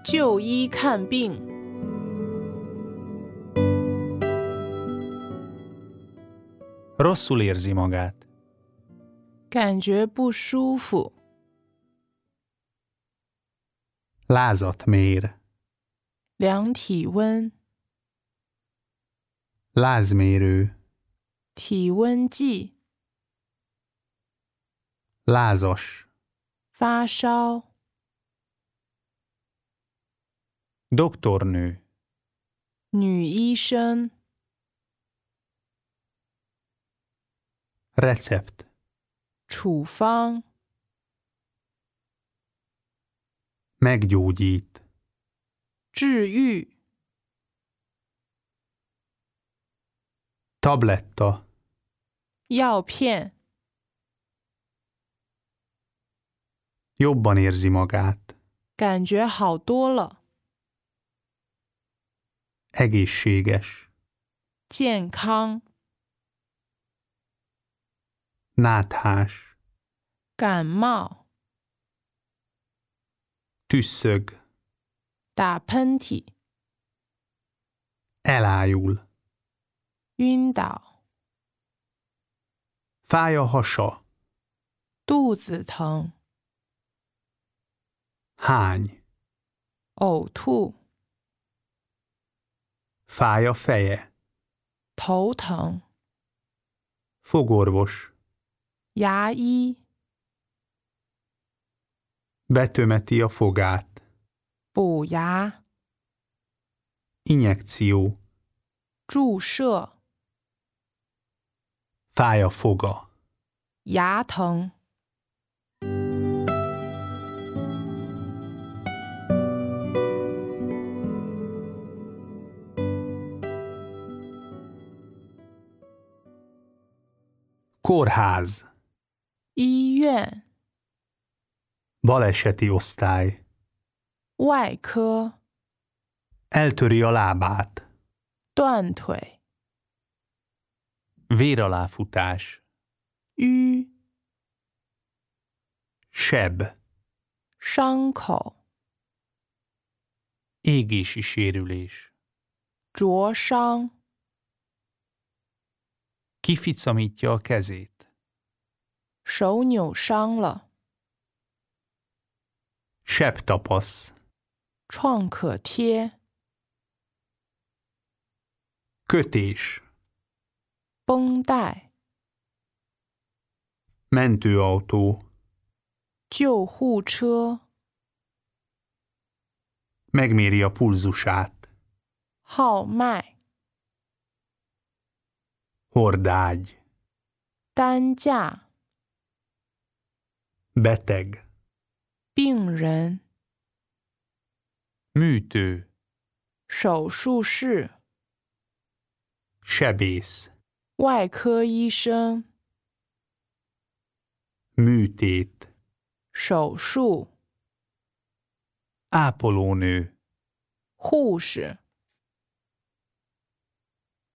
就医看病。 Rosszul érzi magát. 感觉不舒服。 Lázat mér. 量体温。 Lázmérő. 体温计。 Lázas. 发烧。 Doktornő. 女医生。 Recept. 处方。 Meggyógyít. 治愈。 Tabletta. 药片。 Jobban érzi magát. 感觉好多了。 Egészséges. 健康。 Náthás. 感冒。 Tüsszög. 打喷嚏。 Elájul. 晕倒。 Fáj a hasa. 肚子疼。 Hány. 呕吐。 Fáj a feje. 头疼。 Fogorvos. 牙医。 Betömeti a fogát. 补牙。 Injekció. 注射。 Fáj a foga. 牙疼。 Kórház. 医院。 Baleseti osztály. 外科。 Eltöri a lábát. 断腿。 Véraláfutás. 淤。 Seb. 伤口。 Égési sérülés. 灼伤。 Kificamítja a kezét. 手扭伤了。 Sebtapasz. 创可贴。 Kötés. 绷带。 Mentőautó. 救护车。 Megméri a pulzusát. 号脉。 Hordágy. 担架。 Beteg. 病人。 Műtő. 手术室。 Sebész. 外科医生。 Műtét. 手术。 Ápolónő. 护士。